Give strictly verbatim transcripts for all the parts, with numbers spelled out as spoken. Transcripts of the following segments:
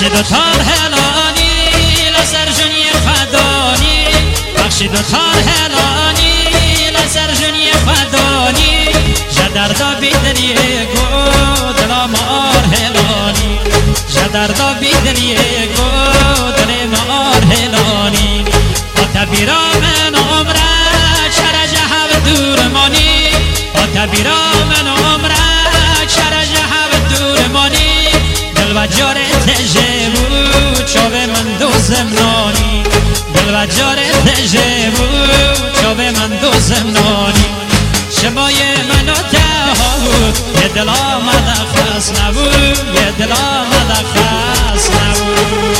و تار هلانی لسر جنی خدانی بخشید و تار هلانی لسر جنی خدانی جدر دا بیدنی گو دلا مار هلانی جدر دا بیدنی گو دل مار هلانی آتا بیرا من عمره چرا جهب دور مانی آتا بیرا من عمره چرا جهب دور مانی دل و جار تجه بود چوبه من دو زمنانی دل و جار تجه بود چوبه من دو زمنانی شمای منو تها بود یه دل آمده خاص نبود یه دل آمده خاص نبود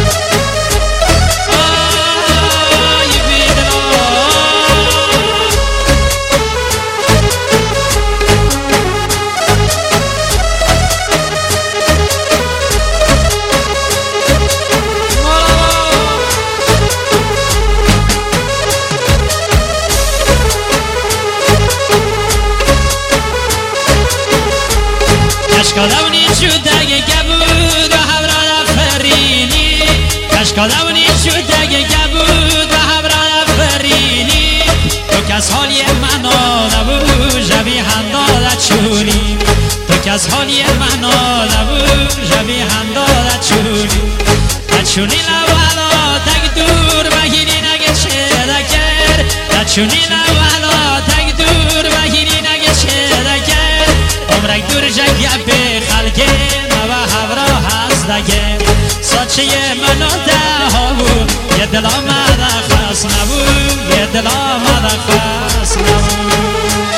کشکالونی شده گبود و هبران فرینی کشکالونی شده گبود و هبران فرینی تو کس حالی منو نبود جوی هندالت چونی تو کس حالی منو نبود جوی هندالت چونی تچونی لولا تک دور بگیری نگه چه دکر تچونی لولا تک دور بگیری نگه چه دکر عمرک دور جگه به خلقه نوه هورا هست دگه ساچه منو ده ها بود یه دل آمده خاص نبود یه دل آمده خاص نبود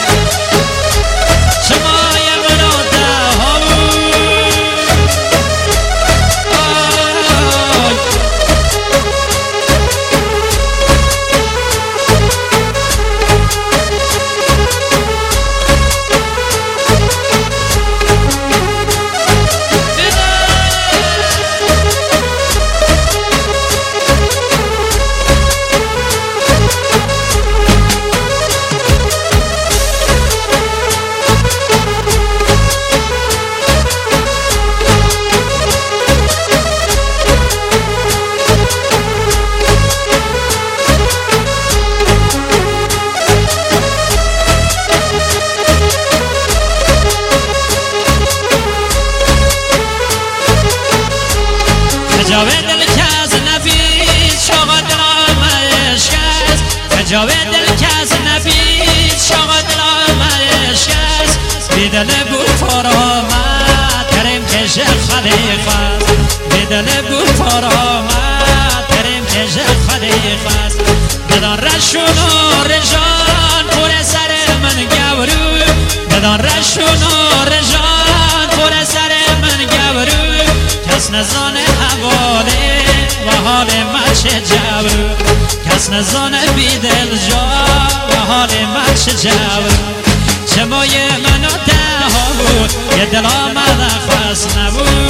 شمای منو ده ها بود جاوه دل کس نبید شاقا دلام عشقست جاوه دل کس نبید شاقا دلام عشقست بیدل بود فرامد کریم کش خلیقست بیدل بود فرامد کریم کش خلیقست بدان رشون و رجان پور سر من گورو بدان رشون و رجان پور سر من گورو کس نزانه حواله و حال من چه جبر کس نزانه بیدل جا و حال من چه جبر چمای منو ده ها بود یه دل آمده خواست نبود